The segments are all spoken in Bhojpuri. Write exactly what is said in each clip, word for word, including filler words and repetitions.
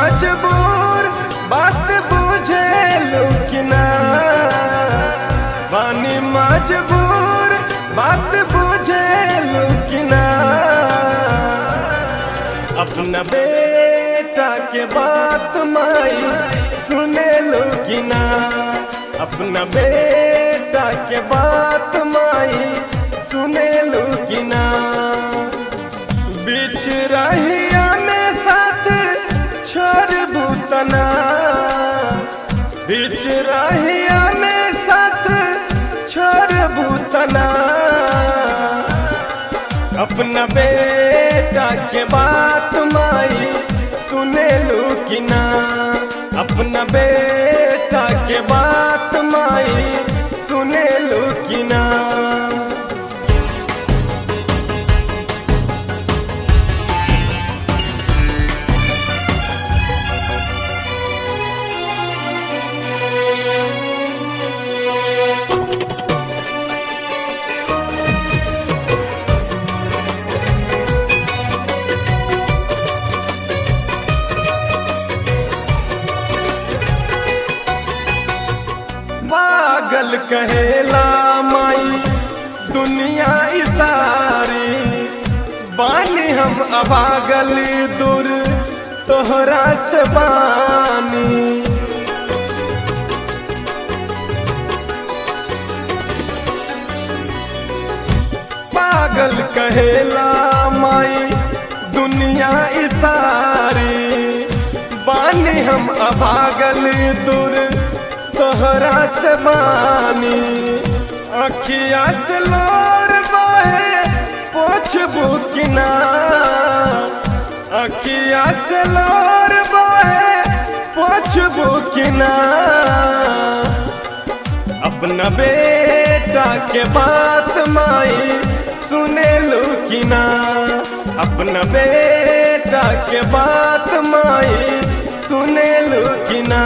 मजबूर बात बुझे लुकिना, बानी मजबूर बात बुझे लुकिना। अपना बेटा के बात माई सुने लुकिना, अपना बेटा के बात माई सुने लुकिना। बीच रहिया में साथ छोड़ बुतना, बीच रहिया में साथ छोड़ बुतना। अपना बेटा के बात माई सुने लुकिना, अपना बेटा के बात माई सुने लुकिना। पागल कहेला माई दुनिया इसारी, बानी हम अभागल दूर तोहरा से बानी। पागल कहेला माई दुनिया इसारी, बानी हम अभागल दूर तोहरा से बानी। अखिया से लोर बहे पोछ बुकिना, अखिया से लोर बहे पोछ बुकिना। अपना बेटा के बात माई सुने लुकिना, अपना बेटा के बात माई सुने लुकिना।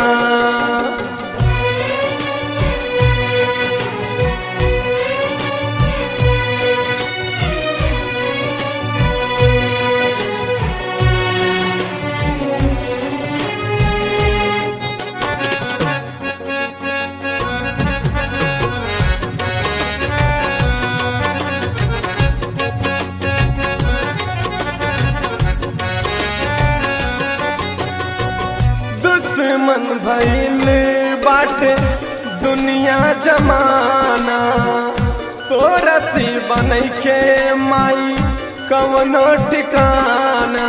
दुश्मन भइल बाटे दुनिया जमाना, तोरा सी बनैखे माई कवनो ठिकाना।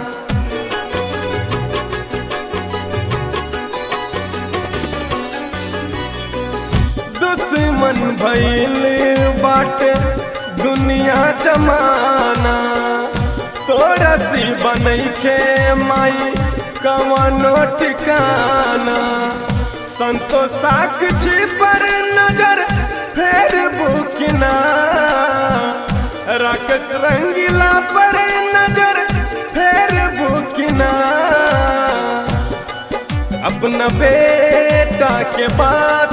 दुश्मन भइल बाटे दुनिया जमाना, तोरा सी बनैखे माई कवनो ठिकाना। संतो साक्षी पर नजर फेर बुकिना, राकेश रंगीला पर नजर फेर बुकिना। अपना बेटा के बात